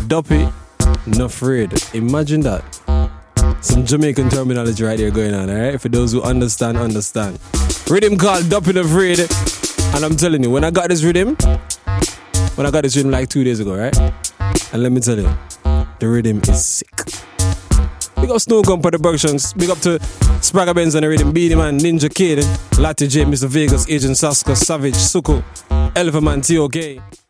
Duppy, not afraid. Imagine that. Some Jamaican terminology right here going on, alright? For those who understand. Rhythm called Duppy not afraid. And I'm telling you, when I got this rhythm like 2 days ago, right? And let me tell you, the rhythm is sick. Big up Snow Gump Productions. Big up to Spragga Benz and the rhythm. Beanie Man, Ninja Kid, Latte J, Mr. Vegas, Agent Saska, Savage, Suko, Elephant Man, T.O.K.